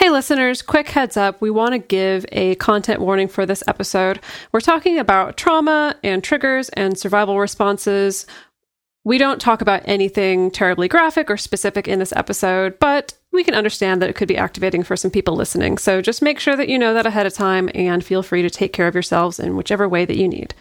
Hey listeners, quick heads up. We want to give a content warning for this episode. We're talking about trauma and triggers and survival responses. We don't talk about anything terribly graphic or specific in this episode, but we can understand that it could be activating for some people listening. So just make sure that you know that ahead of time and feel free to take care of yourselves in whichever way that you need.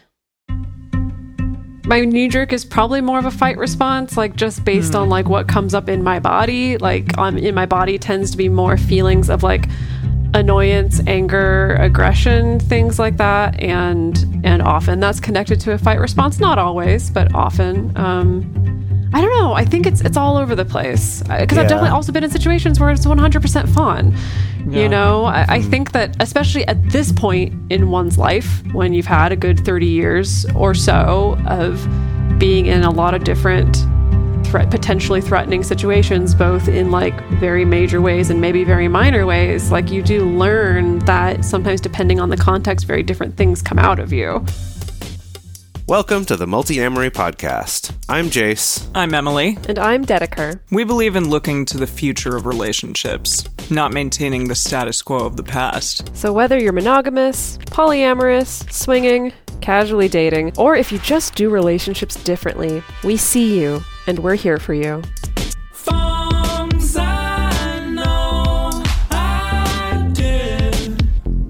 My knee jerk is probably more of a fight response, like just based on like what comes up in my body. Like in my body tends to be more feelings of like annoyance, anger, aggression, things like that, and often that's connected to a fight response. Not always, but often. I don't know. I think it's all over the place because I've definitely also been in situations where it's 100% fun. Yeah. You know, I think that especially at this point in one's life, when you've had a good 30 years or so of being in a lot of different potentially threatening situations, both in like very major ways and maybe very minor ways, like you do learn that sometimes depending on the context, very different things come out of you. Welcome to the Multi-Amory Podcast. I'm Jace. I'm Emily. And I'm Dedeker. We believe in looking to the future of relationships, not maintaining the status quo of the past. So whether you're monogamous, polyamorous, swinging, casually dating, or if you just do relationships differently, we see you and we're here for you. Things I know I did,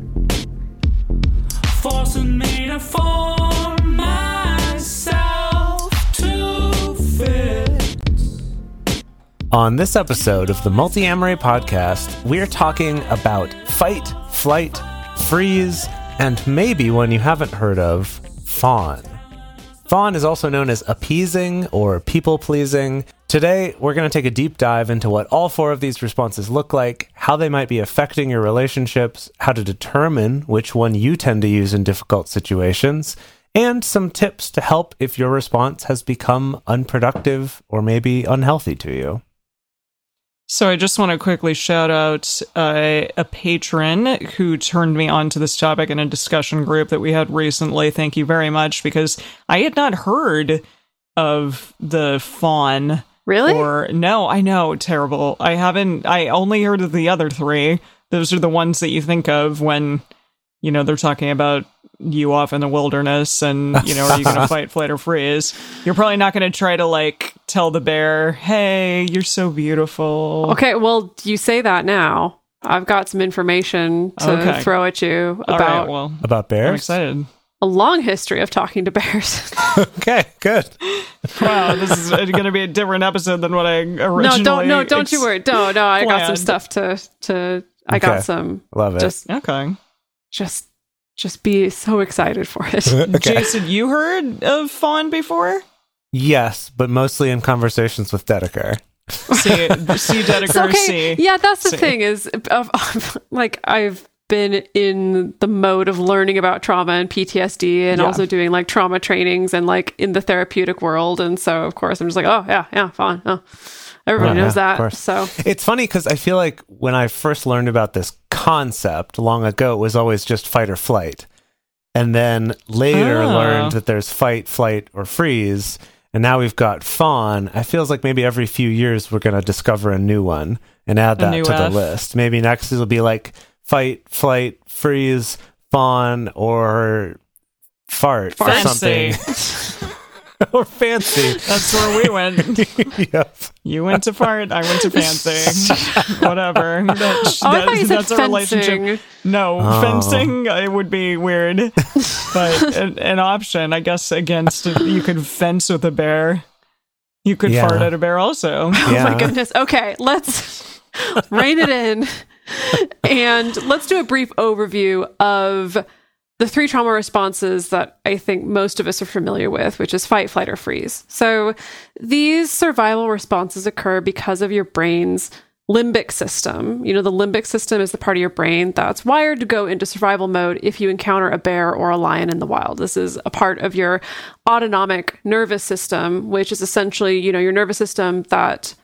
forcing me to form myself to fit. On this episode of the Multi-Amory Podcast, we're talking about fight, flight, freeze, and maybe one you haven't heard of, fawn. Fawn is also known as appeasing or people-pleasing. Today, we're going to take a deep dive into what all four of these responses look like, how they might be affecting your relationships, how to determine which one you tend to use in difficult situations, and some tips to help if your response has become unproductive or maybe unhealthy to you. So I just want to quickly shout out a patron who turned me on to this topic in a discussion group that we had recently. Thank you very much, because I had not heard of the fawn. Really? No, I know, terrible. I only heard of the other three. Those are the ones that you think of when, you know, they're talking about you off in the wilderness and, you know, are you going to fight, flight, or freeze? You're probably not going to try to, like, tell the bear, hey, you're so beautiful. Okay, well, you say that now. I've got some information to throw at you about bears. I'm excited. A long history of talking to bears. Okay, good. Wow, this is going to be a different episode than what I originally don't you worry. No, I got some stuff to I got some. Love it. Just be so excited for it. Okay. Jason, you heard of fawn before? Yes, but mostly in conversations with Dedeker. See Dedeker, okay. see. Yeah, that's the thing is, like, I've been in the mode of learning about trauma and PTSD and also doing like trauma trainings and like in the therapeutic world. And so, of course, I'm just like, oh, yeah, fawn. Oh. Everybody knows that. So it's funny because I feel like when I first learned about this concept long ago, it was always just fight or flight. And then later learned that there's fight, flight, or freeze. And now we've got fawn. I feels like maybe every few years we're going to discover a new one and add that to the list. Maybe next it'll be like fight, flight, freeze, fawn, or fart or something. Or fancy. That's where we went. Yep. You went to fart, I went to fancy. Whatever. That's a relationship. No, fencing, it would be weird. But an option, I guess, against, you could fence with a bear. You could fart at a bear also. Oh my goodness. Okay, let's rein it in. And let's do a brief overview of the three trauma responses that I think most of us are familiar with, which is fight, flight, or freeze. So these survival responses occur because of your brain's limbic system. You know, the limbic system is the part of your brain that's wired to go into survival mode if you encounter a bear or a lion in the wild. This is a part of your autonomic nervous system, which is essentially, you know, your nervous system that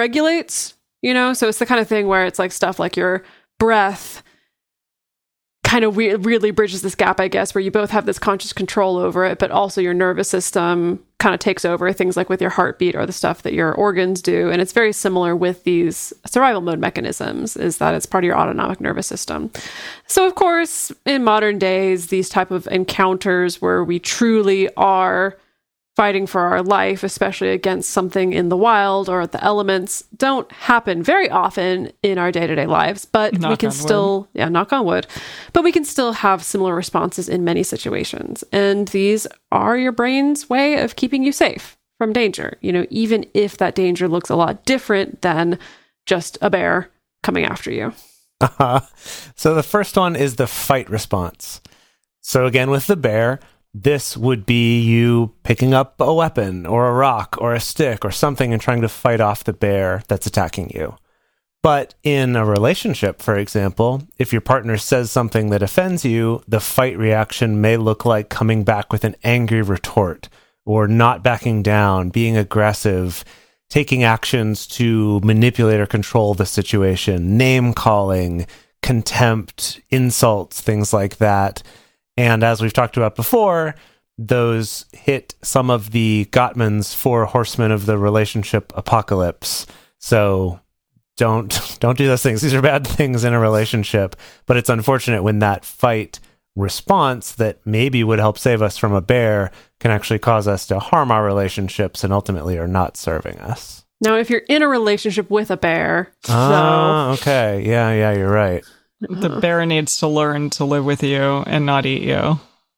self-regulates, you know? So it's the kind of thing where it's like stuff like your breath kind of really bridges this gap, I guess, where you both have this conscious control over it, but also your nervous system kind of takes over things like with your heartbeat or the stuff that your organs do. And it's very similar with these survival mode mechanisms, is that it's part of your autonomic nervous system. So of course, in modern days, these type of encounters where we truly are fighting for our life, especially against something in the wild or the elements, don't happen very often in our day-to-day lives, but we can still, knock on wood, but we can still have similar responses in many situations. And these are your brain's way of keeping you safe from danger, even if that danger looks a lot different than just a bear coming after you. So the first one is the fight response. So again, with the bear, this would be you picking up a weapon or a rock or a stick or something and trying to fight off the bear that's attacking you. But in a relationship, for example, if your partner says something that offends you, the fight reaction may look like coming back with an angry retort or not backing down, being aggressive, taking actions to manipulate or control the situation, name calling, contempt, insults, things like that. And as we've talked about before, those hit some of the Gottman's 4 horsemen of the relationship apocalypse. So don't do those things. These are bad things in a relationship. But it's unfortunate when that fight response that maybe would help save us from a bear can actually cause us to harm our relationships and ultimately are not serving us. Now, if you're in a relationship with a bear, okay. Yeah, you're right. The bear needs to learn to live with you and not eat you.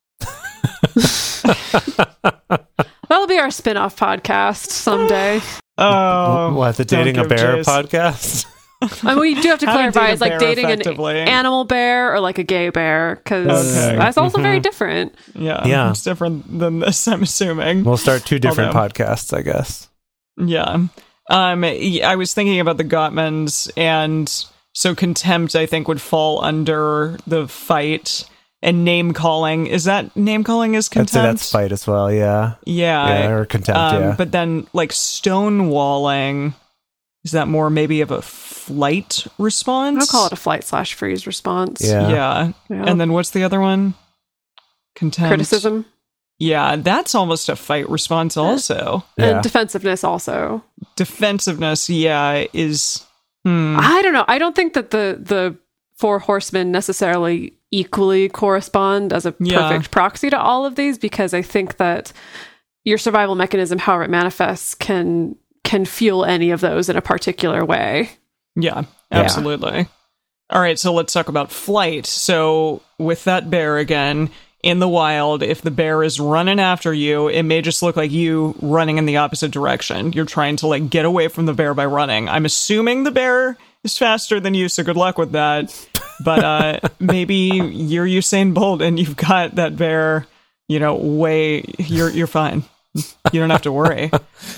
That'll be our spin-off podcast someday. Oh, what, the Dating a Bear podcast? I mean, we do have to How to clarify, date a it's like bear dating an effectively. animal bear or like a gay bear, because Okay. that's also very different. Yeah, it's different than this, I'm assuming. We'll start 2 different Although- podcasts, I guess. Yeah. I was thinking about the Gottmans, and so contempt, I think, would fall under the fight. And name calling, is that name calling is I'd contempt? say that's fight as well, yeah. Yeah. Or contempt, yeah. But then, like, stonewalling, is that more maybe of a flight response? I'll call it a flight/freeze response. Yeah. Yeah. And then what's the other one? Contempt. Criticism. Yeah, that's almost a fight response also. Yeah. And defensiveness also. Defensiveness, yeah, is... I don't know. I don't think that the 4 horsemen necessarily equally correspond as a perfect proxy to all of these, because I think that your survival mechanism, however it manifests, can fuel any of those in a particular way. Yeah, absolutely. All right, so let's talk about flight. So with that bear again, in the wild, if the bear is running after you, it may just look like you running in the opposite direction. You're trying to like get away from the bear by running. I'm assuming the bear is faster than you, so good luck with that. But maybe you're Usain Bolt and you've got that bear, you're fine. You don't have to worry.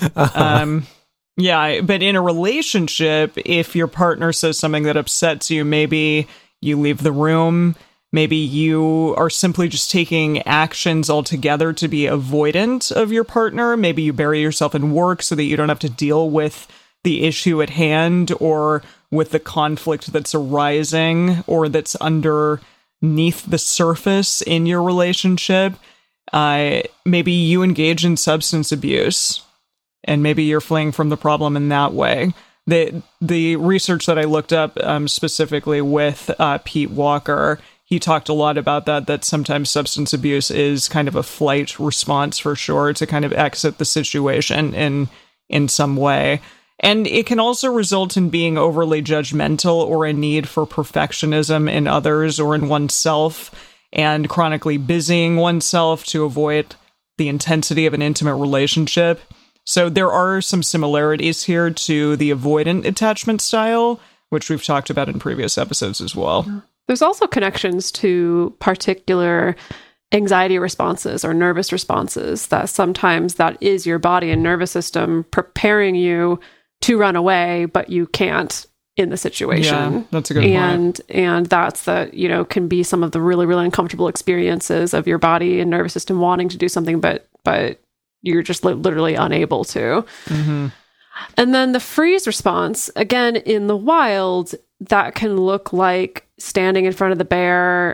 Yeah, but in a relationship, if your partner says something that upsets you, maybe you leave the room. Maybe you are simply just taking actions altogether to be avoidant of your partner. Maybe you bury yourself in work so that you don't have to deal with the issue at hand or with the conflict that's arising or that's underneath the surface in your relationship. Maybe you engage in substance abuse and maybe you're fleeing from the problem in that way. The research that I looked up specifically with Pete Walker, he talked a lot about that sometimes substance abuse is kind of a flight response for sure to kind of exit the situation in some way. And it can also result in being overly judgmental or a need for perfectionism in others or in oneself and chronically busying oneself to avoid the intensity of an intimate relationship. So there are some similarities here to the avoidant attachment style, which we've talked about in previous episodes as well. There's also connections to particular anxiety responses or nervous responses that sometimes that is your body and nervous system preparing you to run away, but you can't in the situation. Yeah, that's a good point. And that's can be some of the really, really uncomfortable experiences of your body and nervous system wanting to do something, but you're just literally unable to. Mm-hmm. And then the freeze response, again, in the wild, that can look like standing in front of the bear,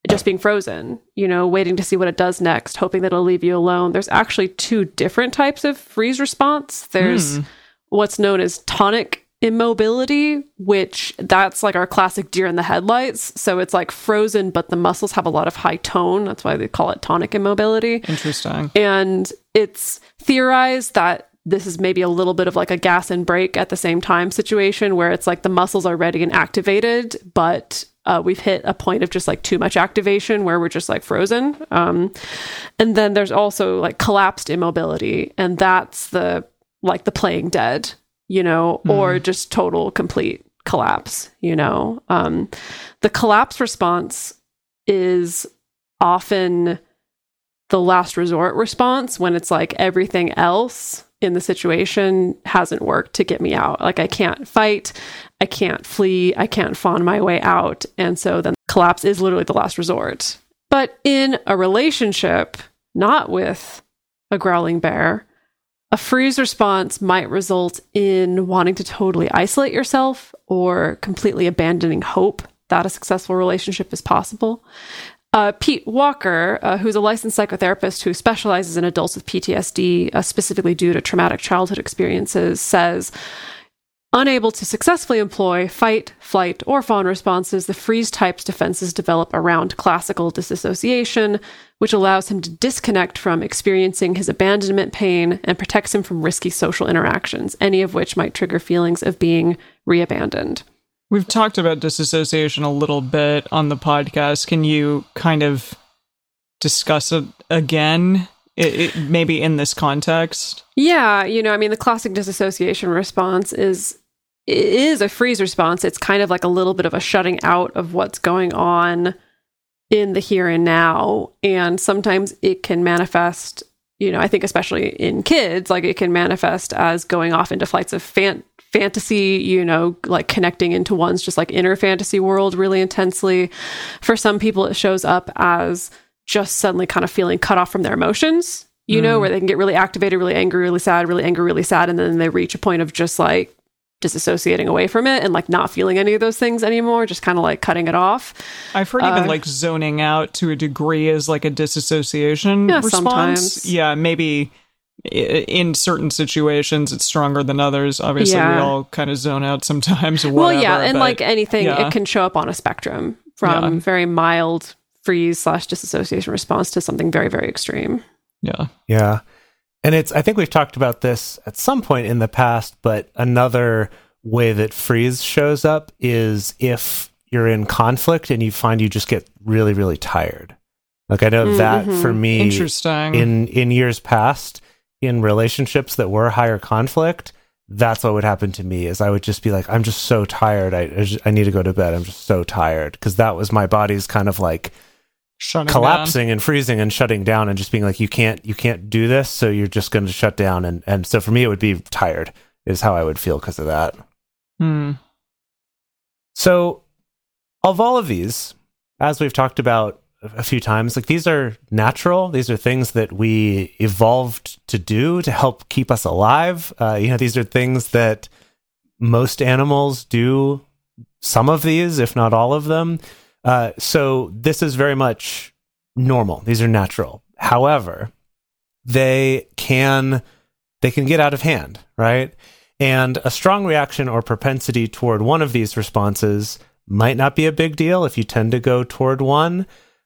just being frozen, waiting to see what it does next, hoping that it'll leave you alone. There's actually two different types of freeze response. There's what's known as tonic immobility, which that's like our classic deer in the headlights. So it's like frozen, but the muscles have a lot of high tone. That's why they call it tonic immobility. Interesting. And it's theorized that this is maybe a little bit of like a gas and brake at the same time situation where it's like the muscles are ready and activated, but we've hit a point of just like too much activation where we're just like frozen. And then there's also like collapsed immobility, and that's the playing dead, or just total complete collapse, The collapse response is often the last resort response when it's like everything else in the situation hasn't worked to get me out. Like I can't fight, I can't flee, I can't fawn my way out. And so then collapse is literally the last resort. But in a relationship, not with a growling bear, a freeze response might result in wanting to totally isolate yourself or completely abandoning hope that a successful relationship is possible. Pete Walker, who's a licensed psychotherapist who specializes in adults with PTSD, specifically due to traumatic childhood experiences, says, unable to successfully employ fight, flight, or fawn responses, the freeze type's defenses develop around classical disassociation, which allows him to disconnect from experiencing his abandonment pain and protects him from risky social interactions, any of which might trigger feelings of being re-abandoned. We've talked about disassociation a little bit on the podcast. Can you kind of discuss it again, maybe in this context? Yeah, the classic disassociation response is a freeze response. It's kind of like a little bit of a shutting out of what's going on in the here and now. And sometimes it can manifest, I think especially in kids, like it can manifest as going off into flights of fantasy, like connecting into one's just like inner fantasy world really intensely. For some people, it shows up as just suddenly kind of feeling cut off from their emotions, where they can get really activated, really angry, really sad, really angry, really sad. And then they reach a point of just like disassociating away from it and like not feeling any of those things anymore, just kind of like cutting it off. I've heard even like zoning out to a degree is like a disassociation response. Sometimes. Yeah, maybe in certain situations it's stronger than others. Obviously, we all kind of zone out sometimes or whatever. Well, yeah, and like anything, it can show up on a spectrum from very mild freeze/disassociation response to something very, very extreme. Yeah. And I think we've talked about this at some point in the past, but another way that freeze shows up is if you're in conflict and you find you just get really, really tired. Like I know that for me, interesting. In years past, in relationships that were higher conflict, that's what would happen to me is I would just be like, I'm just so tired. I need to go to bed. I'm just so tired. Because that was my body's kind of like shutting collapsing down. And freezing and shutting down and just being like, you can't do this. So you're just going to shut down. And so for me, it would be tired is how I would feel because of that. So of all of these, as we've talked about a few times, like these are natural. These are things that we evolved to do to help keep us alive. These are things that most animals do. Some of these, if not all of them. So this is very much normal. These are natural. However, they can get out of hand, right? And a strong reaction or propensity toward one of these responses might not be a big deal if you tend to go toward one.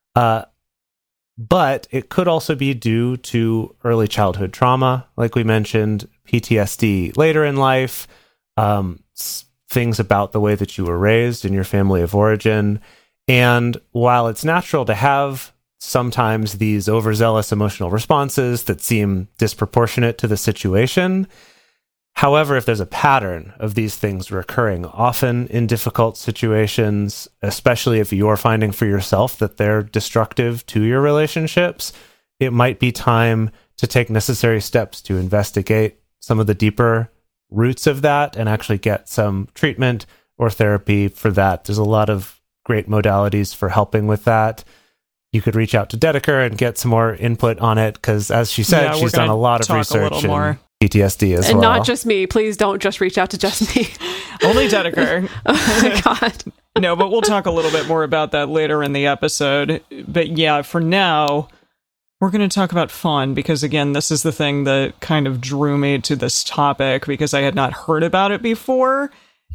But it could also be due to early childhood trauma, like we mentioned, PTSD later in life, things about the way that you were raised in your family of origin. And while it's natural to have sometimes these overzealous emotional responses that seem disproportionate to the situation, however, if there's a pattern of these things recurring often in difficult situations, especially if you're finding for yourself that they're destructive to your relationships, it might be time to take necessary steps to investigate some of the deeper roots of that and actually get some treatment or therapy for that. There's a lot of great modalities for helping with that. You could reach out to Dedeker and get some more input on it because, as she said, she's done a lot of research in PTSD as well. And not just me. Please don't just reach out to just me. Only Dedeker. Oh my God. No, but we'll talk a little bit more about that later in the episode. But yeah, for now, we're going to talk about fawn because, again, this is the thing that kind of drew me to this topic because I had not heard about it before.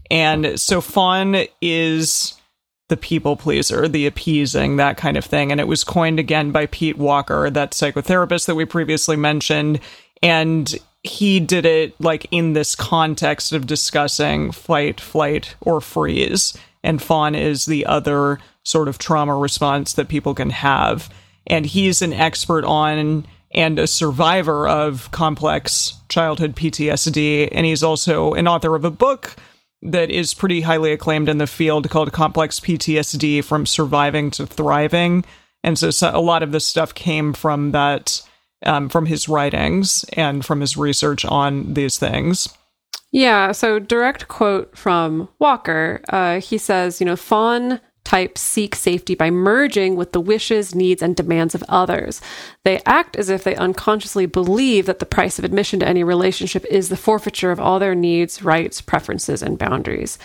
And so fawn is the people pleaser, the appeasing, that kind of thing. And it was coined again by Pete Walker, that psychotherapist that we previously mentioned. And he did it like in this context of discussing fight, flight, or freeze. And fawn is the other sort of trauma response that people can have. And he's an expert on and a survivor of complex childhood PTSD. And he's also an author of a book that is pretty highly acclaimed in the field called Complex PTSD From Surviving to Thriving. And so a lot of this stuff came from that, from his writings and from his research on these things. Yeah, so direct quote from Walker. He says, fawn types seek safety by merging with the wishes, needs, and demands of others. They act as if they unconsciously believe that the price of admission to any relationship is the forfeiture of all their needs, rights, preferences, and boundaries.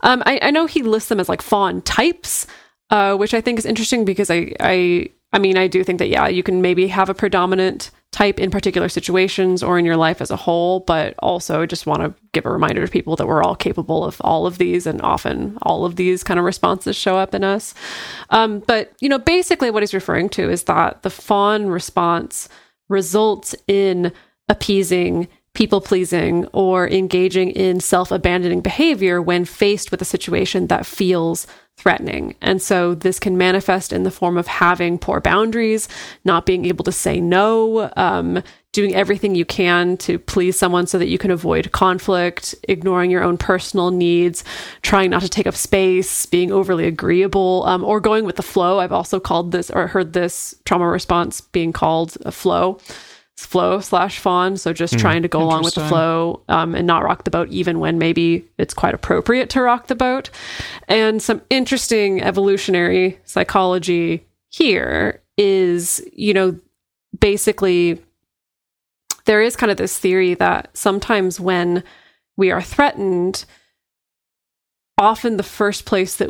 I know he lists them as like fawn types, which I think is interesting because I do think that, yeah, you can maybe have a predominant type in particular situations or in your life as a whole, but also just want to give a reminder to people that we're all capable of all of these, and often all of these kind of responses show up in us. But, basically what he's referring to is that the fawn response results in appeasing, people-pleasing, or engaging in self-abandoning behavior when faced with a situation that feels threatening. And so this can manifest in the form of having poor boundaries, not being able to say no, doing everything you can to please someone so that you can avoid conflict, ignoring your own personal needs, trying not to take up space, being overly agreeable, or going with the flow. I've also called this, or heard this trauma response being called a flow / fawn. So just trying to go along with the flow and not rock the boat, even when maybe it's quite appropriate to rock the boat. And some interesting evolutionary psychology here is, basically there is kind of this theory that sometimes when we are threatened, often the first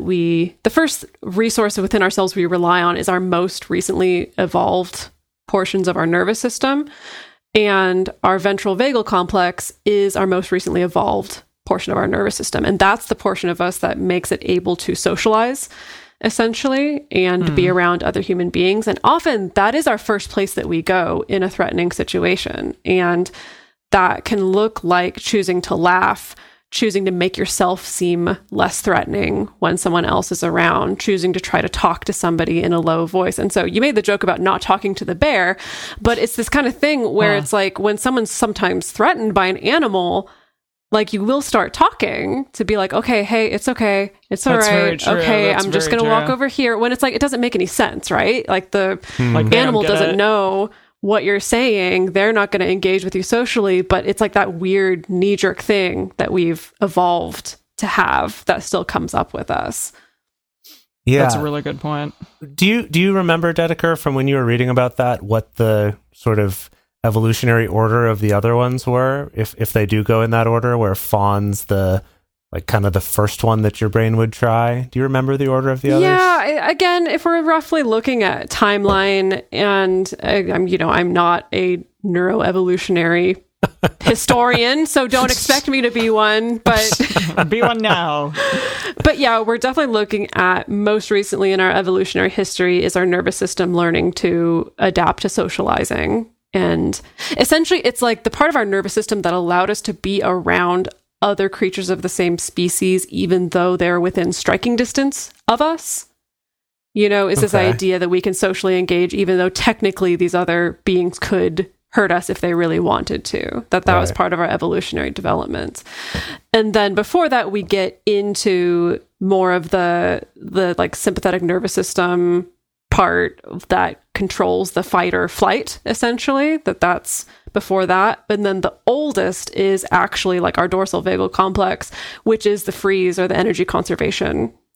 resource within ourselves we rely on is our most recently evolved portions of our nervous system, and our ventral vagal complex is our most recently evolved portion of our nervous system, and that's the portion of us that makes it able to socialize essentially and be around other human beings. And often that is our first place that we go in a threatening situation, and that can look like choosing to laugh, choosing to make yourself seem less threatening when someone else is around, choosing to try to talk to somebody in a low voice. And so you made the joke about not talking to the bear, but it's this kind of thing where it's like when someone's sometimes threatened by an animal, like you will start talking to be like, okay, hey, it's okay. It's all right. Okay, I'm just going to walk over here. When it's like, it doesn't make any sense, right? Like the animal doesn't know what you're saying. They're not going to engage with you socially, but it's like that weird knee-jerk thing that we've evolved to have that still comes up with us. Yeah, that's a really good point. Do you remember, Dedeker, from when you were reading about that, what the sort of evolutionary order of the other ones were, if they do go in that order, where fawn's the kind of the first one that your brain would try? Do you remember the order of the others? Yeah, again, if we're roughly looking at timeline, and I'm not a neuroevolutionary historian, so don't expect me to be one, but be one now. But yeah, we're definitely looking at most recently in our evolutionary history is our nervous system learning to adapt to socializing. And essentially, it's like the part of our nervous system that allowed us to be around other creatures of the same species, even though they're within striking distance of us. Is this idea that we can socially engage, even though technically these other beings could hurt us if they really wanted to. That was part of our evolutionary development. And then before that, we get into more of the like sympathetic nervous system part that controls the fight or flight, essentially, that's before that. And then the oldest is actually like our dorsal vagal complex, which is the freeze or the energy conservation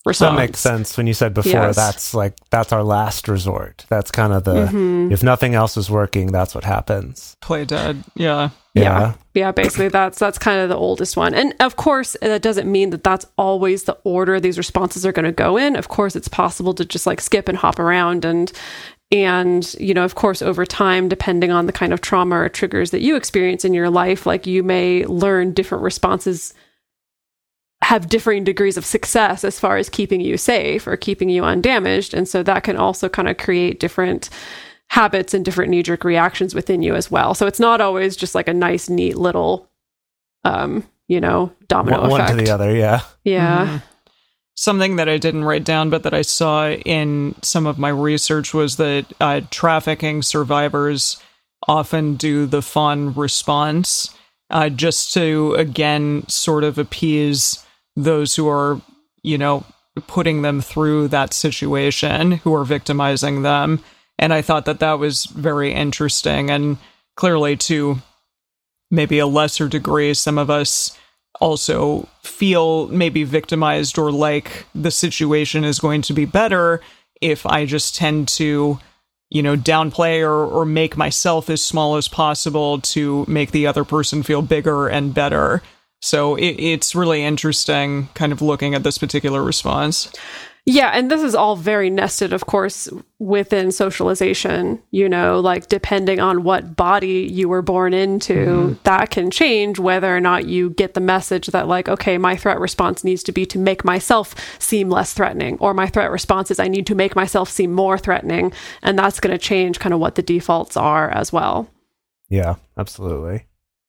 response. That makes sense. When you said before, Yes. that's our last resort. That's kind of the, if nothing else is working, that's what happens. Play dead. Yeah. Yeah, basically that's kind of the oldest one. And of course, that doesn't mean that that's always the order these responses are going to go in. Of course, it's possible to just like skip and hop around and you know, of course, over time, depending on the kind of trauma or triggers that you experience in your life, like you may learn different responses have differing degrees of success as far as keeping you safe or keeping you undamaged. And so that can also kind of create different habits and different knee-jerk reactions within you as well. So it's not always just like a nice, neat little, you know, domino effect. One to the other, yeah. Yeah. Something that I didn't write down, but that I saw in some of my research was that trafficking survivors often do the fawn response just to, again, sort of appease those who are, you know, putting them through that situation, who are victimizing them. And I thought that that was very interesting. And clearly, to maybe a lesser degree, some of us also feel maybe victimized or like the situation is going to be better if I just tend to, you know, downplay or make myself as small as possible to make the other person feel bigger and better. So it's really interesting kind of looking at this particular response. Yeah, and this is all very nested, of course, within socialization, you know, like depending on what body you were born into, that can change whether or not you get the message that like, okay, my threat response needs to be to make myself seem less threatening, or my threat response is I need to make myself seem more threatening. And that's going to change kind of what the defaults are as well. Yeah, absolutely.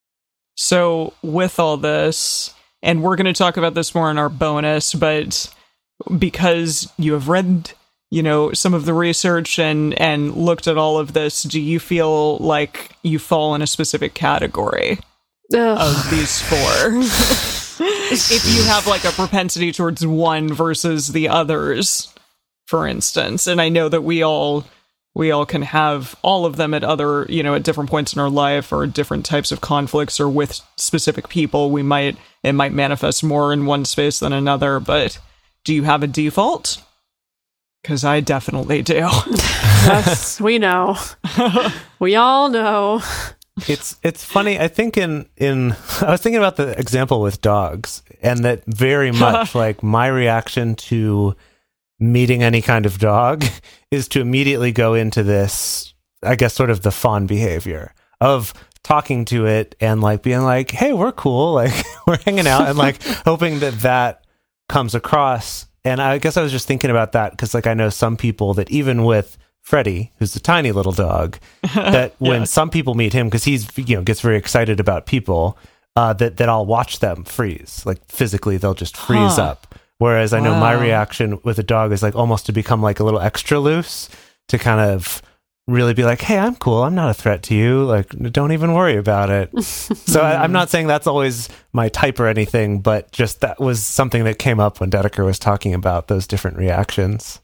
So with all this, and we're going to talk about this more in our bonus, but because you have read, you know, some of the research and looked at all of this, do you feel like you fall in a specific category of these four? If you have like a propensity towards one versus the others, for instance, and I know that we all can have all of them at other, you know, at different points in our life or different types of conflicts or with specific people, it might manifest more in one space than another, but do you have a default? Because I definitely do. Yes, we know. We all know. It's funny. I think in I was thinking about the example with dogs, and that very much like my reaction to meeting any kind of dog is to immediately go into this, I guess, sort of the fawn behavior of talking to it and like being like, hey, we're cool, like we're hanging out, and like hoping that comes across. And I guess I was just thinking about that because like I know some people that even with Freddie, who's a tiny little dog, that when some people meet him, because he's, you know, gets very excited about people, that I'll watch them freeze. Like physically they'll just freeze up. Whereas I know my reaction with a dog is like almost to become like a little extra loose, to kind of really be like, hey, I'm cool, I'm not a threat to you, like don't even worry about it. So I'm not saying that's always my type or anything, but just that was something that came up when Dedeker was talking about those different reactions.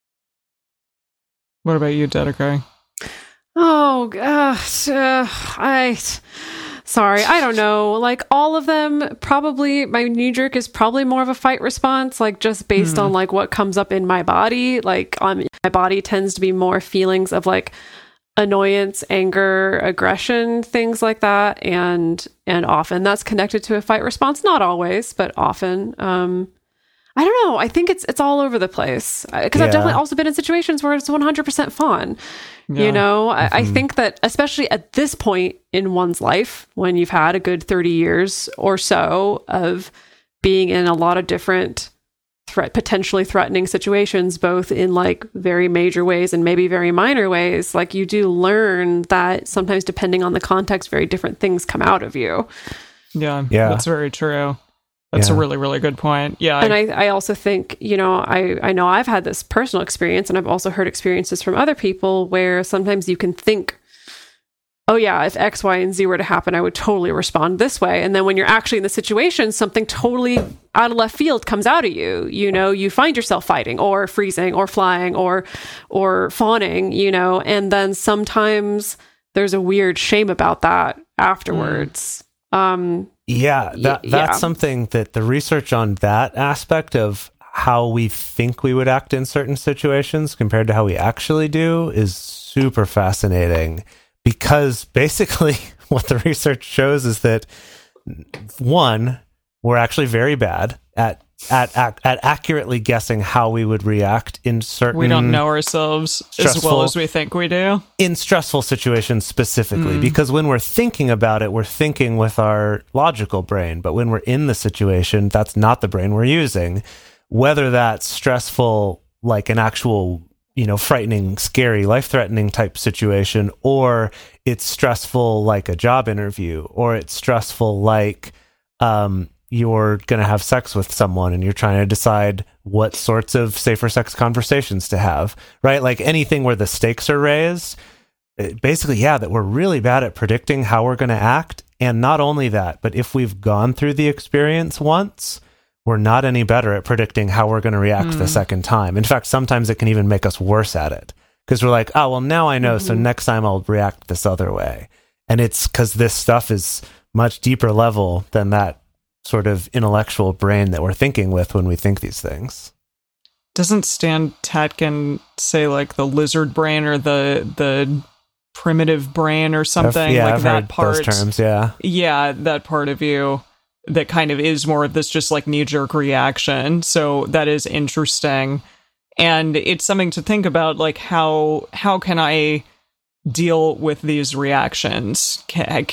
What about you, Dedeker? Oh gosh, sorry, I don't know. Like all of them, probably my knee jerk is probably more of a fight response, like just based on like what comes up in my body. Like my body tends to be more feelings of like annoyance, anger, aggression, things like that, and often that's connected to a fight response. Not always, but often. I don't know. I think it's all over the place because I've definitely also been in situations where it's 100% fun. Yeah. You know, I think that especially at this point in one's life, when you've had a good 30 years or so of being in a lot of different potentially threatening situations, both in like very major ways and maybe very minor ways, like you do learn that sometimes depending on the context, very different things come out of you. Yeah. That's very true. That's a really, really good point. Yeah. And I also think, you know, I know I've had this personal experience, and I've also heard experiences from other people where sometimes you can think, oh yeah, if X, Y, and Z were to happen, I would totally respond this way. And then when you're actually in the situation, something totally out of left field comes out of you. You know, you find yourself fighting or freezing or flying or fawning, you know, and then sometimes there's a weird shame about that afterwards. That's something that the research on that aspect of how we think we would act in certain situations compared to how we actually do is super fascinating, because basically what the research shows is that, one, we're actually very bad at accurately guessing how we would react in certain... We don't know ourselves as well as we think we do. In stressful situations specifically, because when we're thinking about it, we're thinking with our logical brain. But when we're in the situation, that's not the brain we're using. Whether that's stressful, like an actual, frightening, scary, life-threatening type situation, or it's stressful like a job interview, or it's stressful like... you're going to have sex with someone and you're trying to decide what sorts of safer sex conversations to have, right? Like anything where the stakes are raised, basically, that we're really bad at predicting how we're going to act. And not only that, but if we've gone through the experience once, we're not any better at predicting how we're going to react the second time. In fact, sometimes it can even make us worse at it, because we're like, oh, well, now I know. So next time I'll react this other way. And it's because this stuff is much deeper level than that sort of intellectual brain that we're thinking with when we think these things. Doesn't Stan Tatkin say like the lizard brain or the primitive brain or something? I've that heard part, those terms, yeah, that part of you that kind of is more of this just like knee-jerk reaction. So that is interesting, and it's something to think about. Like how can I deal with these reactions?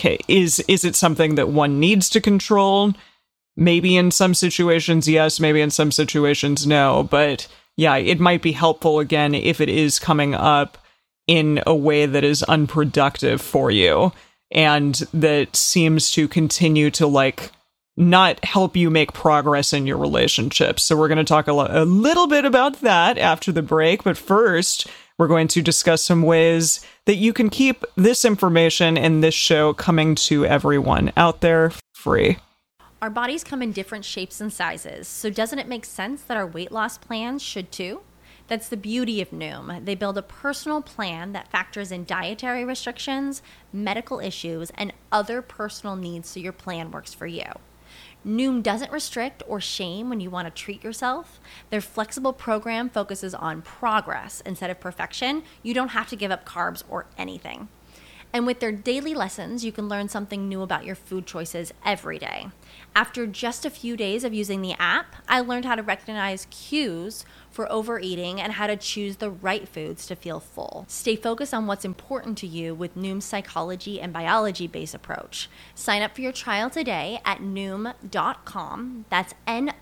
Is it something that one needs to control? Maybe in some situations, yes. Maybe in some situations, no. But yeah, it might be helpful, again, if it is coming up in a way that is unproductive for you and that seems to continue to, like, not help you make progress in your relationships. So we're going to talk a little bit about that after the break. But first, we're going to discuss some ways that you can keep this information and this show coming to everyone out there free. Our bodies come in different shapes and sizes, so doesn't it make sense that our weight loss plans should too? That's the beauty of Noom. They build a personal plan that factors in dietary restrictions, medical issues, and other personal needs so your plan works for you. Noom doesn't restrict or shame when you want to treat yourself. Their flexible program focuses on progress instead of perfection. You don't have to give up carbs or anything. And with their daily lessons, you can learn something new about your food choices every day. After just a few days of using the app, I learned how to recognize cues for overeating and how to choose the right foods to feel full. Stay focused on what's important to you with Noom's psychology and biology-based approach. Sign up for your trial today at Noom.com. That's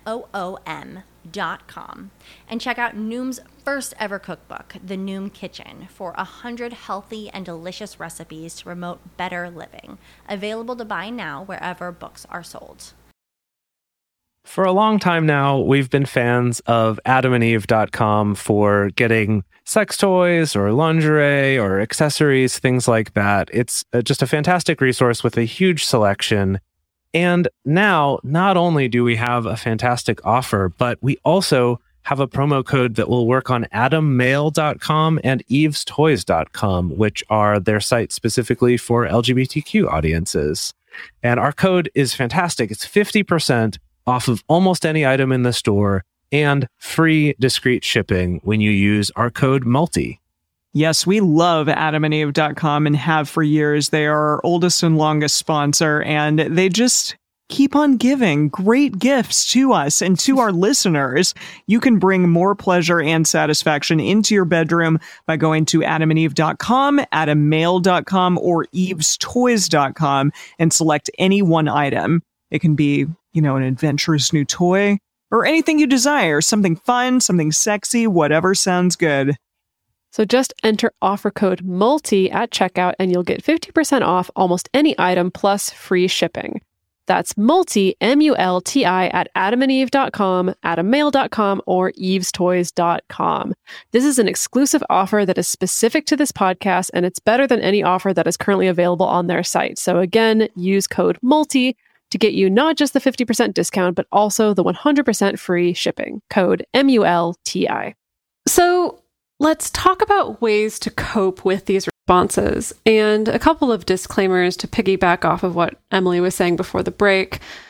NOOM.com. And check out Noom's first ever cookbook, The Noom Kitchen, for 100 healthy and delicious recipes to promote better living. Available to buy now wherever books are sold. For a long time now, we've been fans of AdamandEve.com for getting sex toys or lingerie or accessories, things like that. It's just a fantastic resource with a huge selection. And now, not only do we have a fantastic offer, but we also have a promo code that will work on AdamMale.com and EvesToys.com, which are their sites specifically for LGBTQ audiences. And our code is fantastic. It's 50% off of almost any item in the store and free discreet shipping when you use our code MULTI. Yes, we love AdamandEve.com and have for years. They are our oldest and longest sponsor, and they just keep on giving great gifts to us and to our listeners. You can bring more pleasure and satisfaction into your bedroom by going to AdamandEve.com, AdamMale.com, or EvesToys.com and select any one item. It can be, an adventurous new toy or anything you desire, something fun, something sexy, whatever sounds good. So just enter offer code MULTI at checkout and you'll get 50% off almost any item plus free shipping. That's MULTI, M-U-L-T-I, at AdamandEve.com, AdamMale.com, or EvesToys.com. This is an exclusive offer that is specific to this podcast, and it's better than any offer that is currently available on their site. So again, use code MULTI to get you not just the 50% discount, but also the 100% free shipping. Code MULTI. So let's talk about ways to cope with these responses, and a couple of disclaimers to piggyback off of what Emily was saying before the break.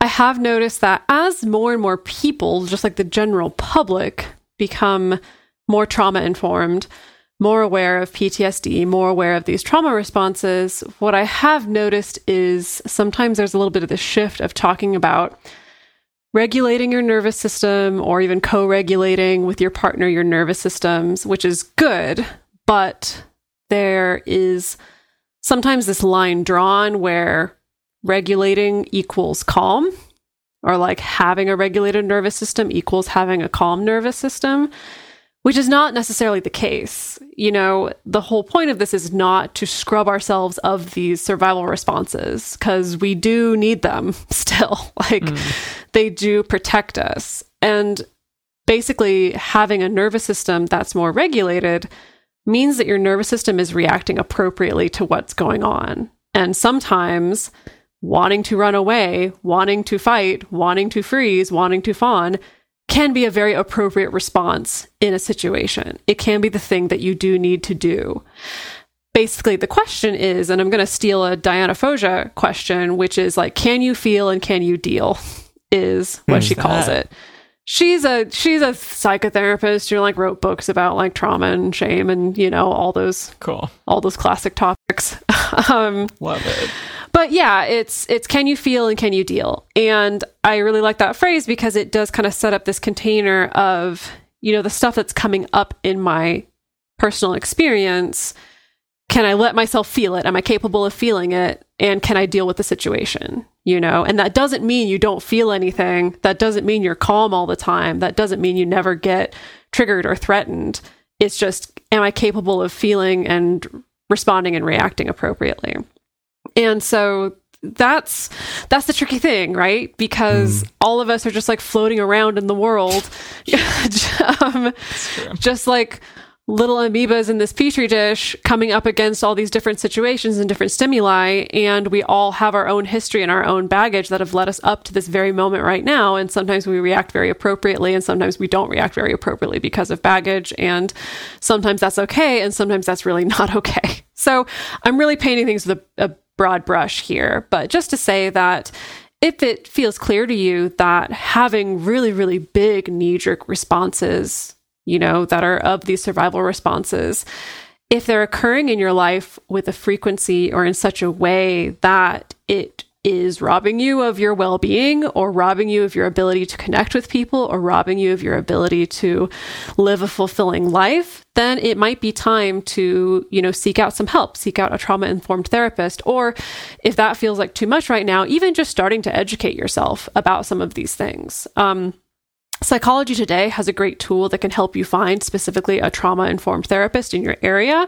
I have noticed that as more and more people, just like the general public, become more trauma informed, more aware of PTSD, more aware of these trauma responses, what I have noticed is sometimes there's a little bit of the shift of talking about regulating your nervous system or even co-regulating with your partner your nervous systems, which is good, but there is sometimes this line drawn where regulating equals calm, or like having a regulated nervous system equals having a calm nervous system, which is not necessarily the case. You know, the whole point of this is not to scrub ourselves of these survival responses, because we do need them still. Like, they do protect us. And basically, having a nervous system that's more regulated means that your nervous system is reacting appropriately to what's going on. And sometimes wanting to run away, wanting to fight, wanting to freeze, wanting to fawn can be a very appropriate response in a situation. It can be the thing that you do need to do. Basically, the question is, and I'm going to steal a Diana Foggia question, which is like, can you feel and can you deal, is what she calls it. She's a psychotherapist who like wrote books about like trauma and shame and, you know, all those classic topics. Love it. But yeah, it's can you feel and can you deal? And I really like that phrase because it does kind of set up this container of, you know, the stuff that's coming up in my personal experience. Can I let myself feel it? Am I capable of feeling it? And can I deal with the situation? You know, and that doesn't mean you don't feel anything. That doesn't mean you're calm all the time. That doesn't mean you never get triggered or threatened. It's just, am I capable of feeling and responding and reacting appropriately? And so that's the tricky thing, right? Because all of us are just like floating around in the world, just like little amoebas in this petri dish, coming up against all these different situations and different stimuli. And we all have our own history and our own baggage that have led us up to this very moment right now. And sometimes we react very appropriately, and sometimes we don't react very appropriately because of baggage. And sometimes that's okay, and sometimes that's really not okay. So I'm really painting things with a broad brush here, but just to say that if it feels clear to you that having really, really big knee-jerk responses, you know, that are of these survival responses, if they're occurring in your life with a frequency or in such a way that it is robbing you of your well-being, or robbing you of your ability to connect with people, or robbing you of your ability to live a fulfilling life, then it might be time to, you know, seek out some help, seek out a trauma-informed therapist, or if that feels like too much right now, even just starting to educate yourself about some of these things. Psychology Today has a great tool that can help you find specifically a trauma-informed therapist in your area.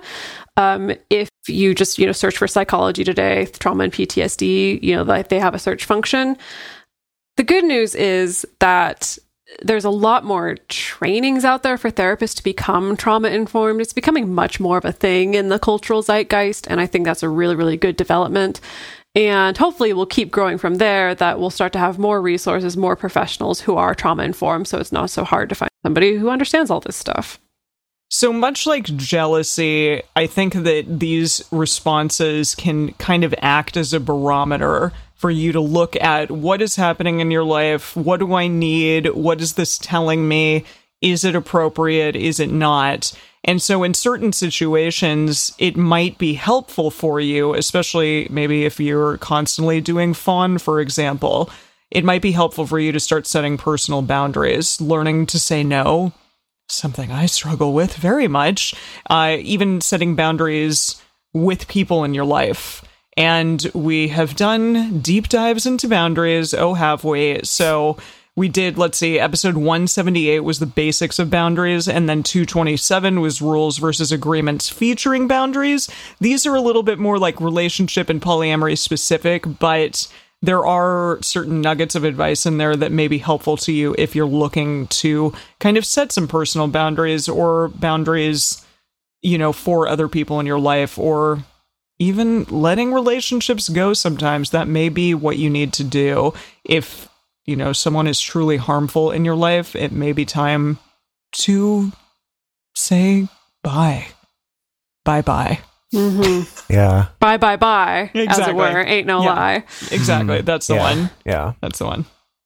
If you just, you know, search for Psychology Today, trauma and PTSD, you know, like they have a search function. The good news is that there's a lot more trainings out there for therapists to become trauma-informed. It's becoming much more of a thing in the cultural zeitgeist, and I think that's a really, really good development. And hopefully we'll keep growing from there, that we'll start to have more resources, more professionals who are trauma-informed, so it's not so hard to find somebody who understands all this stuff. So much like jealousy, I think that these responses can kind of act as a barometer for you to look at what is happening in your life. What do I need? What is this telling me? Is it appropriate? Is it not? And so in certain situations, it might be helpful for you, especially maybe if you're constantly doing fawn, for example. It might be helpful for you to start setting personal boundaries, learning to say no, something I struggle with very much, even setting boundaries with people in your life. And we have done deep dives into boundaries, oh, have we? So we did, let's see, episode 178 was the basics of boundaries, and then 227 was rules versus agreements featuring boundaries. These are a little bit more like relationship and polyamory specific, but there are certain nuggets of advice in there that may be helpful to you if you're looking to kind of set some personal boundaries, or boundaries, you know, for other people in your life, or even letting relationships go sometimes. That may be what you need to do. If, you know, someone is truly harmful in your life, it may be time to say bye. Bye-bye. Yeah. Bye, bye, bye, as it Exactly. were. Ain't no Yeah. lie. Exactly. That's the Yeah. one. Yeah. That's the one.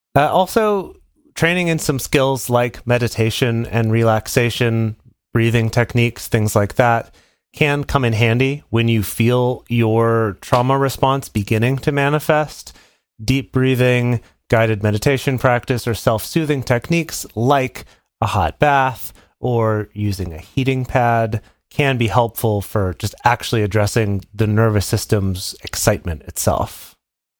Also, training in some skills like meditation and relaxation, breathing techniques, things like that, can come in handy when you feel your trauma response beginning to manifest. Deep breathing, guided meditation practice, or self-soothing techniques like a hot bath or using a heating pad can be helpful for just actually addressing the nervous system's excitement itself.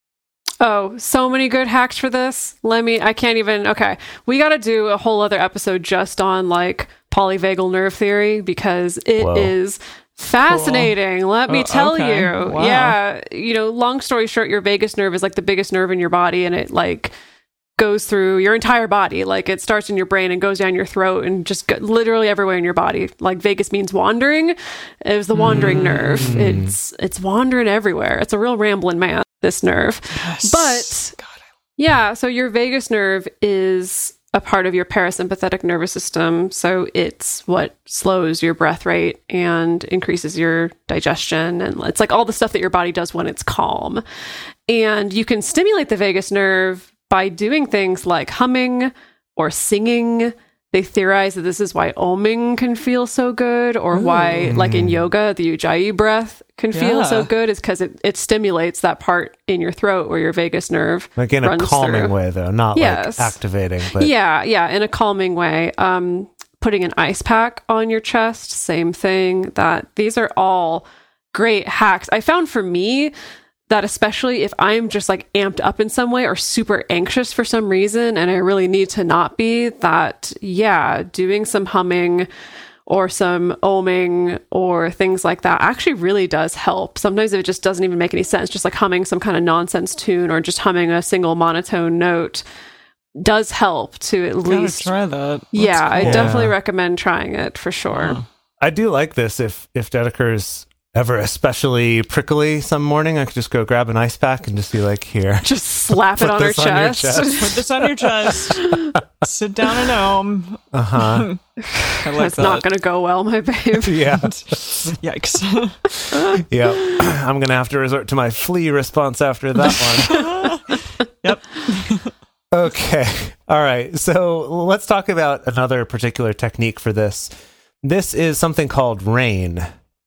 Oh, so many good hacks for this. I can't even, okay. We got to do a whole other episode just on like polyvagal nerve theory because it Whoa. is fascinating. Let me tell okay. you. Wow. Yeah. Long story short, your vagus nerve is like the biggest nerve in your body and it like goes through your entire body. Like it starts in your brain and goes down your throat and just literally everywhere in your body. Like vagus means wandering. It was the wandering nerve. It's wandering everywhere. It's a real rambling man, this nerve. But yeah, so your vagus nerve is a part of your parasympathetic nervous system. So it's what slows your breath rate and increases your digestion. And it's like all the stuff that your body does when it's calm. And you can stimulate the vagus nerve by doing things like humming or singing. They theorize that this is why oming can feel so good, or why, like in yoga, the ujjayi breath can feel so good, is because it stimulates that part in your throat where your vagus nerve Like in a runs calming through. way, though, not Yes. like activating. But Yeah, in a calming way. Putting an ice pack on your chest, same thing. These are all great hacks. I found for me that especially if I'm just like amped up in some way or super anxious for some reason, and I really need to not be, that, yeah, doing some humming or some oming or things like that actually really does help. Sometimes it just doesn't even make any sense. Just like humming some kind of nonsense tune or just humming a single monotone note does help to at least try that. Yeah, I cool. definitely Yeah. recommend trying it for sure. I do like this. If Dedeker's ever especially prickly some morning, I could just go grab an ice pack and just be like, here. Just slap it Put on her this on your chest. chest. Put this on your chest. Sit down and ohm. Uh-huh. I like That's that. not going to go well, my babe. Yeah. Yikes. Yeah. I'm going to have to resort to my flea response after that one. Yep. Okay. All right. So let's talk about another particular technique for this. This is something called rain.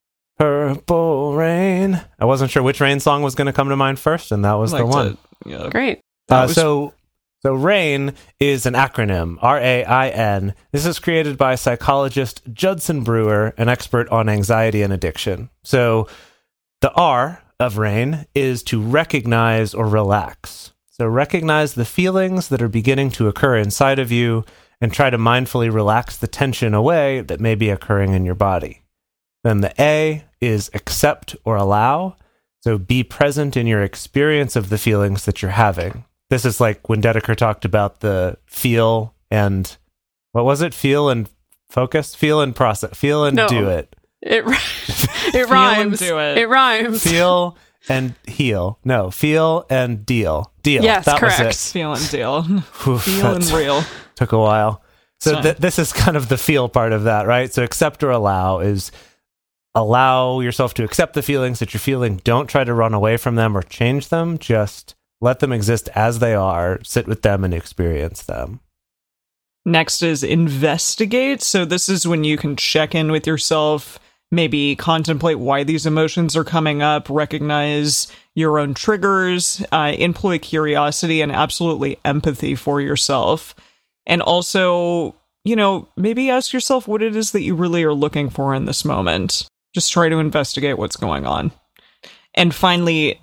Purple rain. I wasn't sure which Rain song was going to come to mind first, and that was the Liked one. it. Yeah. Great. That was- So RAIN is an acronym, RAIN. This is created by psychologist Judson Brewer, an expert on anxiety and addiction. So the R of RAIN is to recognize or relax. So recognize the feelings that are beginning to occur inside of you and try to mindfully relax the tension away that may be occurring in your body. Then the A is accept or allow. So be present in your experience of the feelings that you're having. This is like when Dedeker talked about the feel and, what was it? Feel and focus? Feel and process. Feel and No. do it. It and rhymes. do it. It rhymes. Feel and heal. No, feel and deal. Deal. Yes, that correct. was Feeling deal. it. Oof, Feeling that real. took a while. So Sorry. this is kind of the feel part of that, right? So accept or allow is allow yourself to accept the feelings that you're feeling. Don't try to run away from them or change them. Just let them exist as they are. Sit with them and experience them. Next is investigate. So this is when you can check in with yourself, maybe contemplate why these emotions are coming up, recognize your own triggers, employ curiosity and absolutely empathy for yourself. And also, maybe ask yourself what it is that you really are looking for in this moment. Just try to investigate what's going on. And finally,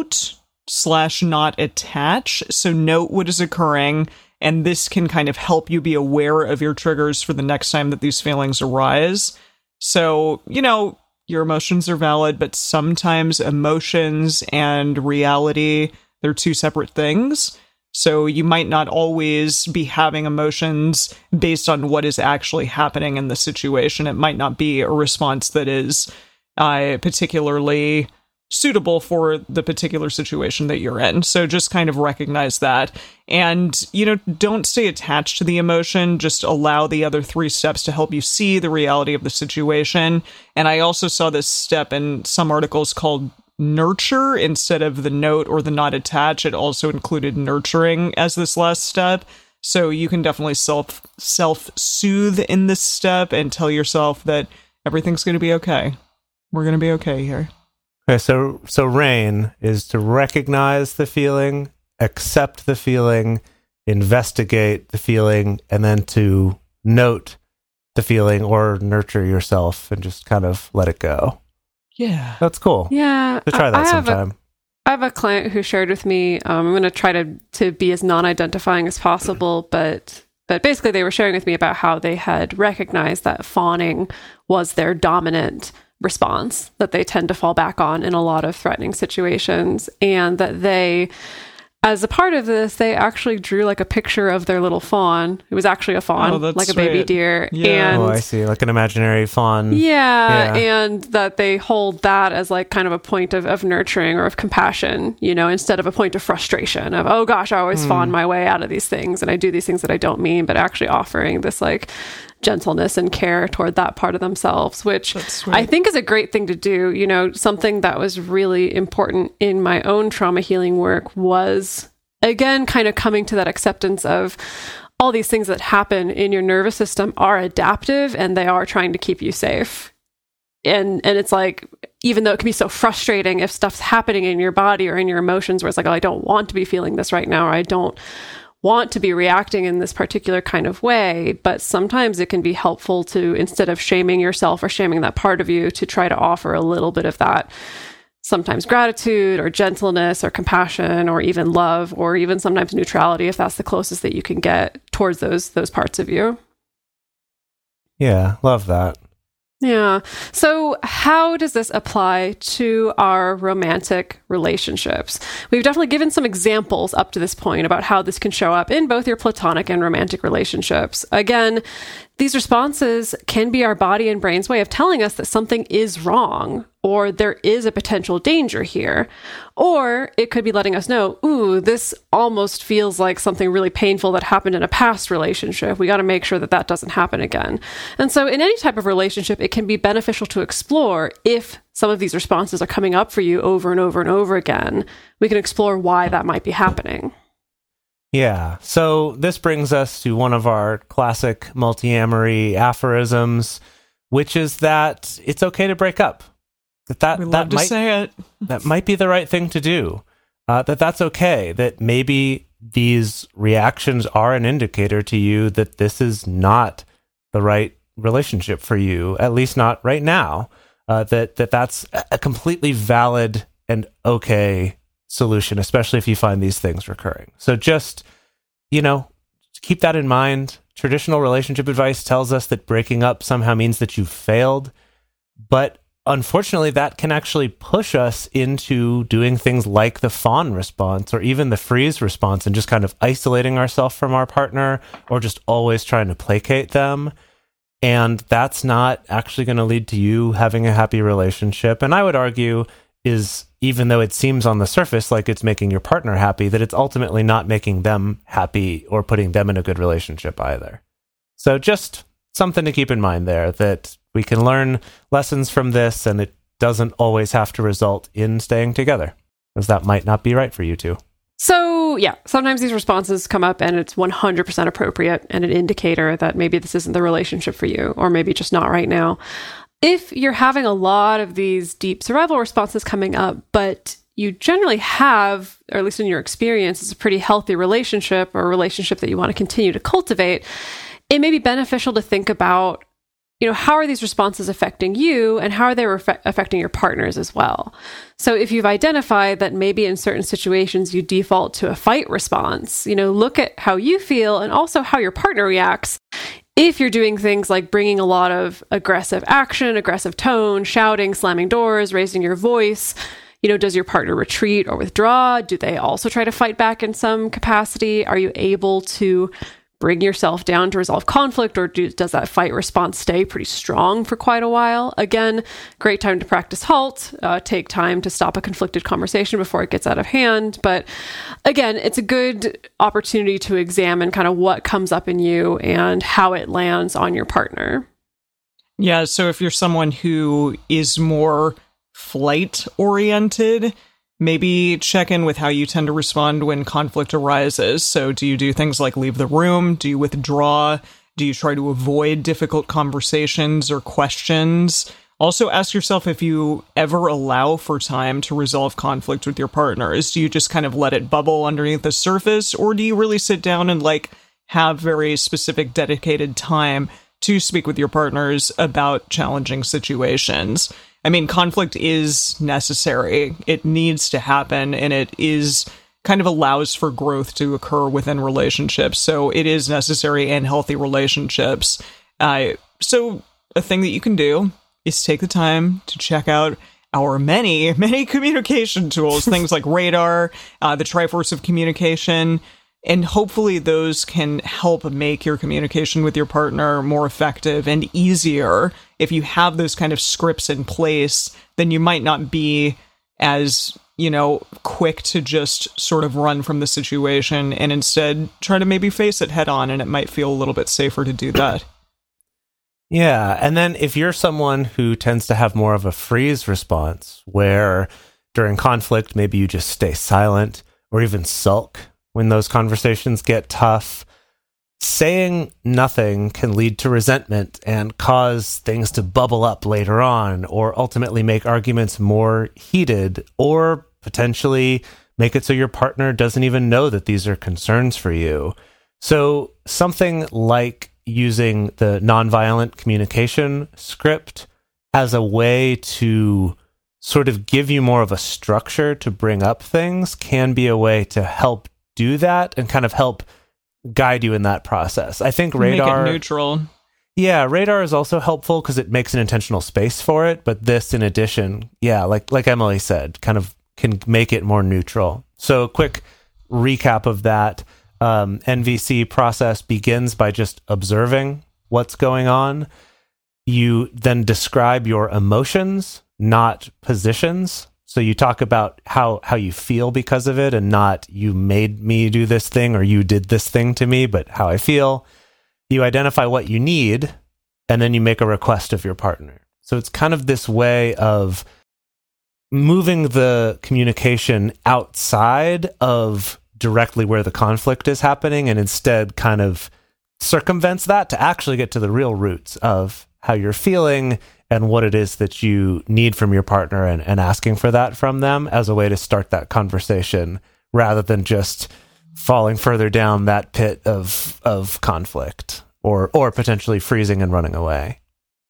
note/not attach. So note what is occurring, and this can kind of help you be aware of your triggers for the next time that these feelings arise. So, your emotions are valid, but sometimes emotions and reality, they're two separate things. So you might not always be having emotions based on what is actually happening in the situation. It might not be a response that is particularly suitable for the particular situation that you're in. So just kind of recognize that. And, don't stay attached to the emotion. Just allow the other 3 steps to help you see the reality of the situation. And I also saw this step in some articles called nurture instead of the note or the not attach. It also included nurturing as this last step. So you can definitely self-soothe in this step and tell yourself that everything's going to be okay. We're going to be okay here. Okay, so RAIN is to recognize the feeling, accept the feeling, investigate the feeling, and then to note the feeling or nurture yourself and just kind of let it go. Yeah. That's cool. Yeah. To try that sometime. I have a client who shared with me, I'm going to try to be as non-identifying as possible, but basically they were sharing with me about how they had recognized that fawning was their dominant response that they tend to fall back on in a lot of threatening situations, and that they, as a part of this, they actually drew like a picture of their little fawn. It was actually a fawn, that's like a baby sweet. deer. Yeah. And I see, like an imaginary fawn. yeah, and that they hold that as like kind of a point of nurturing or of compassion, instead of a point of frustration of, oh gosh, I always fawn my way out of these things and I do these things that I don't mean, but actually offering this like gentleness and care toward that part of themselves, which I think is a great thing to do. Something that was really important in my own trauma healing work was, again, kind of coming to that acceptance of all these things that happen in your nervous system are adaptive and they are trying to keep you safe. And it's like, even though it can be so frustrating if stuff's happening in your body or in your emotions where it's like, oh, I don't want to be feeling this right now, or I don't want to be reacting in this particular kind of way. But sometimes it can be helpful to, instead of shaming yourself or shaming that part of you, to try to offer a little bit of that, sometimes gratitude or gentleness or compassion or even love or even sometimes neutrality, if that's the closest that you can get towards those parts of you. Yeah, love that. Yeah. So how does this apply to our romantic relationships? We've definitely given some examples up to this point about how this can show up in both your platonic and romantic relationships. Again, these responses can be our body and brain's way of telling us that something is wrong, or there is a potential danger here. Or it could be letting us know, ooh, this almost feels like something really painful that happened in a past relationship. We got to make sure that doesn't happen again. And so in any type of relationship, it can be beneficial to explore if some of these responses are coming up for you over and over and over again. We can explore why that might be happening. Yeah, so this brings us to one of our classic multi-amory aphorisms, which is that it's okay to break up. That We love to say it. That might be the right thing to do. That's okay. That maybe these reactions are an indicator to you that this is not the right relationship for you, at least not right now. That's a completely valid and okay solution, especially if you find these things recurring. So just, keep that in mind. Traditional relationship advice tells us that breaking up somehow means that you've failed, but unfortunately that can actually push us into doing things like the fawn response or even the freeze response and just kind of isolating ourselves from our partner or just always trying to placate them. And that's not actually going to lead to you having a happy relationship. And I would argue is, even though it seems on the surface like it's making your partner happy, that it's ultimately not making them happy or putting them in a good relationship either. So just something to keep in mind there, that we can learn lessons from this and it doesn't always have to result in staying together, because that might not be right for you two. So yeah, sometimes these responses come up and it's 100% appropriate and an indicator that maybe this isn't the relationship for you, or maybe just not right now. If you're having a lot of these deep survival responses coming up, but you generally have, or at least in your experience, it's a pretty healthy relationship or a relationship that you want to continue to cultivate, it may be beneficial to think about, how are these responses affecting you and how are they affecting your partners as well? So if you've identified that maybe in certain situations you default to a fight response, look at how you feel and also how your partner reacts. If you're doing things like bringing a lot of aggressive action, aggressive tone, shouting, slamming doors, raising your voice, does your partner retreat or withdraw? Do they also try to fight back in some capacity? Are you able to bring yourself down to resolve conflict, or does that fight response stay pretty strong for quite a while? Again, great time to practice halt, take time to stop a conflicted conversation before it gets out of hand. But again, it's a good opportunity to examine kind of what comes up in you and how it lands on your partner. Yeah, so if you're someone who is more flight oriented, maybe check in with how you tend to respond when conflict arises. So do you do things like leave the room? Do you withdraw? Do you try to avoid difficult conversations or questions? Also ask yourself if you ever allow for time to resolve conflict with your partners. Do you just kind of let it bubble underneath the surface? Or do you really sit down and have very specific dedicated time to speak with your partners about challenging situations? I mean, conflict is necessary. It needs to happen, and it is kind of allows for growth to occur within relationships. So it is necessary in healthy relationships. So a thing that you can do is take the time to check out our many, many communication tools, things like Radar, the Triforce of Communication, and hopefully those can help make your communication with your partner more effective and easier. If you have those kind of scripts in place, then you might not be as, quick to just sort of run from the situation and instead try to maybe face it head on, and it might feel a little bit safer to do that. Yeah, and then if you're someone who tends to have more of a freeze response, where during conflict, maybe you just stay silent or even sulk when those conversations get tough, saying nothing can lead to resentment and cause things to bubble up later on, or ultimately make arguments more heated, or potentially make it so your partner doesn't even know that these are concerns for you. So something like using the nonviolent communication script as a way to sort of give you more of a structure to bring up things can be a way to help do that and kind of help guide you in that process. I think Radar... Make it neutral. Yeah, Radar is also helpful because it makes an intentional space for it, but this, in addition, yeah, like Emily said, kind of can make it more neutral. So a quick recap of that. NVC process begins by just observing what's going on. You then describe your emotions, not positions. So you talk about how you feel because of it, and not you made me do this thing or you did this thing to me, but how I feel. You identify what you need, and then you make a request of your partner. So it's kind of this way of moving the communication outside of directly where the conflict is happening, and instead kind of circumvents that to actually get to the real roots of how you're feeling and what it is that you need from your partner, and asking for that from them as a way to start that conversation rather than just falling further down that pit of conflict or potentially freezing and running away.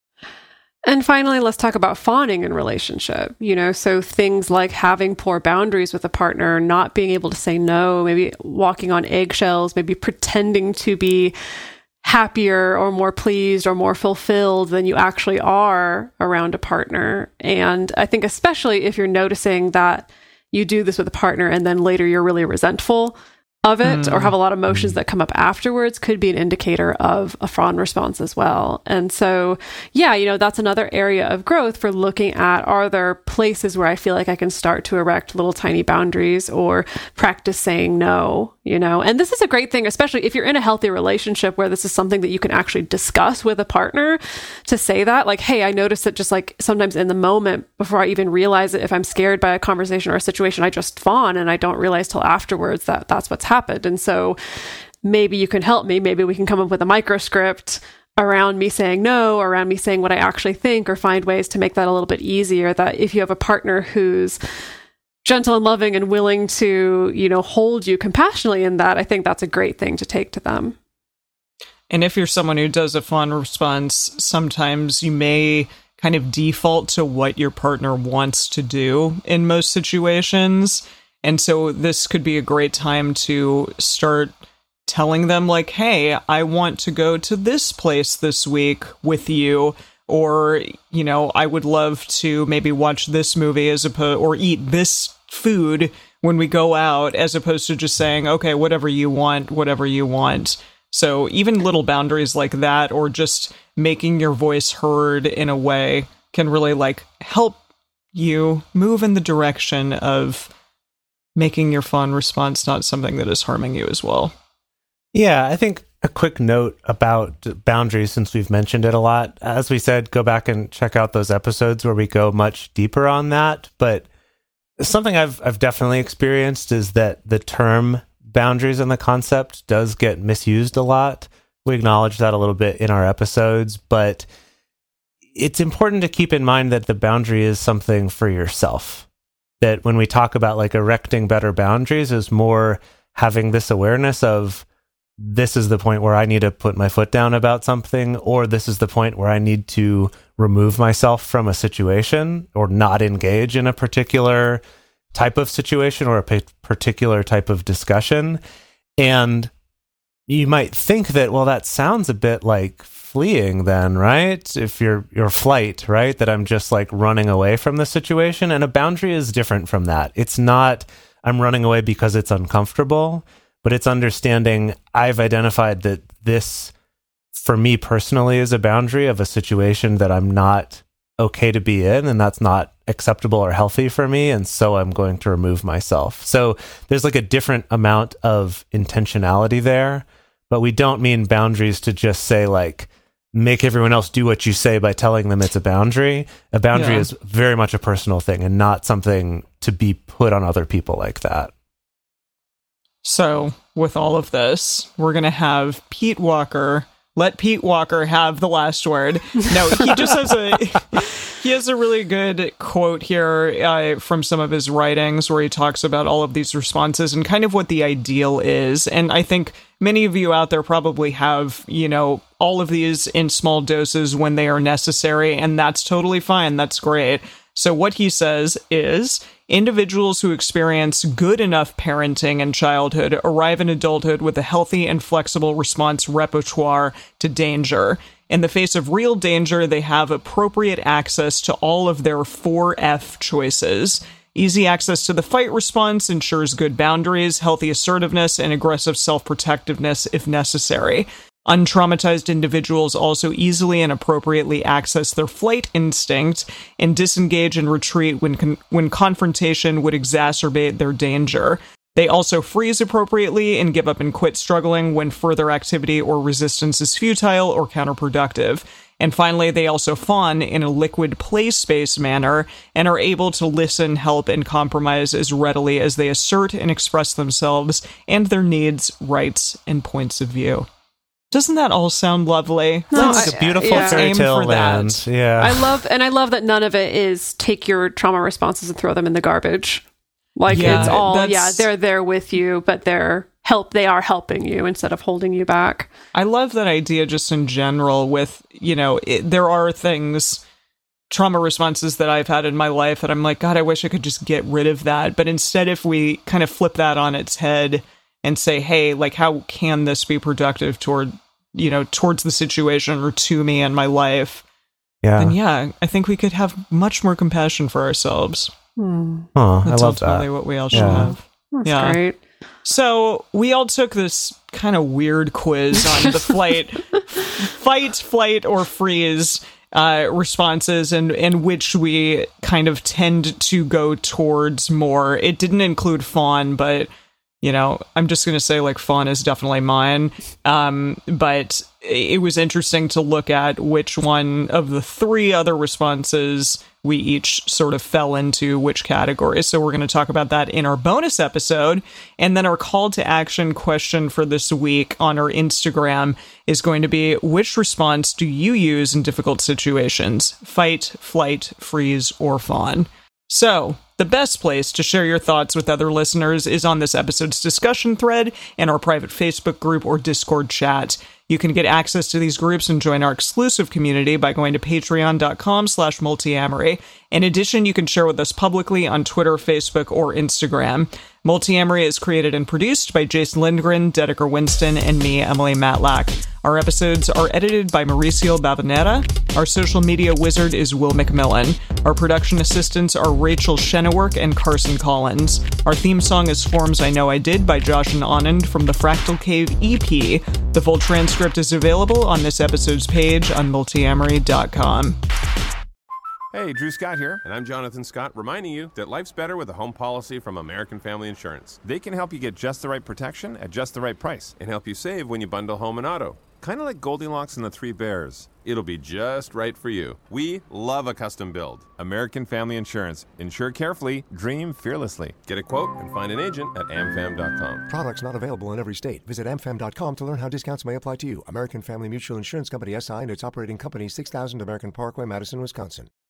And finally, let's talk about fawning in relationship. So things like having poor boundaries with a partner, not being able to say no, maybe walking on eggshells, maybe pretending to be happier or more pleased or more fulfilled than you actually are around a partner. And I think especially if you're noticing that you do this with a partner and then later you're really resentful of it or have a lot of emotions that come up afterwards, could be an indicator of a fawn response as well. And so, yeah, that's another area of growth for looking at, are there places where I feel like I can start to erect little tiny boundaries or practice saying no, and this is a great thing, especially if you're in a healthy relationship where this is something that you can actually discuss with a partner, to say that, like, hey, I noticed that just like sometimes in the moment before I even realize it, if I'm scared by a conversation or a situation, I just fawn and I don't realize till afterwards that that's what's happened. And so maybe you can help me. Maybe we can come up with a microscript around me saying no, or around me saying what I actually think, or find ways to make that a little bit easier, that if you have a partner who's gentle and loving and willing to, hold you compassionately in that, I think that's a great thing to take to them. And if you're someone who does a fawn response, sometimes you may kind of default to what your partner wants to do in most situations. And so this could be a great time to start telling them, like, hey, I want to go to this place this week with you, or, I would love to maybe watch this movie or eat this food when we go out, as opposed to just saying, okay, whatever you want. So even little boundaries like that, or just making your voice heard in a way, can really like help you move in the direction of making your fawn response not something that is harming you as well. Yeah, I think a quick note about boundaries, since we've mentioned it a lot. As we said, go back and check out those episodes where we go much deeper on that. But something I've definitely experienced is that the term boundaries and the concept does get misused a lot. We acknowledge that a little bit in our episodes, but it's important to keep in mind that the boundary is something for yourself. That when we talk about like erecting better boundaries is more having this awareness of, this is the point where I need to put my foot down about something, or this is the point where I need to remove myself from a situation or not engage in a particular type of situation or a particular type of discussion. And you might think that, well, that sounds a bit like fleeing then, right? If you're flight, right? That I'm just like running away from the situation. And a boundary is different from that. It's not, I'm running away because it's uncomfortable, but it's understanding I've identified that this, for me personally, is a boundary of a situation that I'm not okay to be in, and that's not acceptable or healthy for me, and so I'm going to remove myself. So there's like a different amount of intentionality there, but we don't mean boundaries to just say like, make everyone else do what you say by telling them it's a boundary. A boundary is very much a personal thing and not something to be put on other people like that. So, with all of this, we're going to have Pete Walker. Let Pete Walker have the last word. No, he just has a really good quote here from some of his writings where he talks about all of these responses and kind of what the ideal is. And I think many of you out there probably have, all of these in small doses when they are necessary, and that's totally fine. That's great. So what he says is, individuals who experience good enough parenting in childhood arrive in adulthood with a healthy and flexible response repertoire to danger. In the face of real danger, they have appropriate access to all of their 4F choices. Easy access to the fight response ensures good boundaries, healthy assertiveness, and aggressive self-protectiveness if necessary. Untraumatized individuals also easily and appropriately access their flight instinct and disengage and retreat when confrontation would exacerbate their danger. They also freeze appropriately and give up and quit struggling when further activity or resistance is futile or counterproductive. And finally, they also fawn in a liquid play space manner and are able to listen, help, and compromise as readily as they assert and express themselves and their needs, rights, and points of view. Doesn't that all sound lovely? No, It's like a beautiful fairy tale land. Yeah. I love that none of it is take your trauma responses and throw them in the garbage. Like it's all, they're there with you, but they are helping you instead of holding you back. I love that idea just in general with, there are things, trauma responses that I've had in my life that I'm like, God, I wish I could just get rid of that. But instead, if we kind of flip that on its head and say, hey, like, how can this be productive towards the situation or to me and my life? Yeah. Then I think we could have much more compassion for ourselves. Oh, That's I love ultimately that. what we all should have. That's great. So we all took this kind of weird quiz on the fight, flight, or freeze responses and which we kind of tend to go towards more. It didn't include fawn, but I'm just going to say like fawn is definitely mine. But it was interesting to look at which one of the three other responses we each sort of fell into which category. So we're going to talk about that in our bonus episode. And then our call to action question for this week on our Instagram is going to be, which response do you use in difficult situations? Fight, flight, freeze, or fawn? So, the best place to share your thoughts with other listeners is on this episode's discussion thread and our private Facebook group or Discord chat. You can get access to these groups and join our exclusive community by going to patreon.com/multiamory. In addition, you can share with us publicly on Twitter, Facebook, or Instagram. Multiamory is created and produced by Jason Lindgren, Dedeker Winston, and me, Emily Matlack. Our episodes are edited by Mauricio Babanera. Our social media wizard is Will McMillan. Our production assistants are Rachel Shennework and Carson Collins. Our theme song is Forms I Know I Did by Josh and Anand from the Fractal Cave EP. The full transcript is available on this episode's page on multiamory.com. Hey, Drew Scott here, and I'm Jonathan Scott, reminding you that life's better with a home policy from American Family Insurance. They can help you get just the right protection at just the right price and help you save when you bundle home and auto. Kind of like Goldilocks and the Three Bears. It'll be just right for you. We love a custom build. American Family Insurance. Insure carefully, dream fearlessly. Get a quote and find an agent at amfam.com. Products not available in every state. Visit amfam.com to learn how discounts may apply to you. American Family Mutual Insurance Company, SI, and its operating company, 6000 American Parkway, Madison, Wisconsin.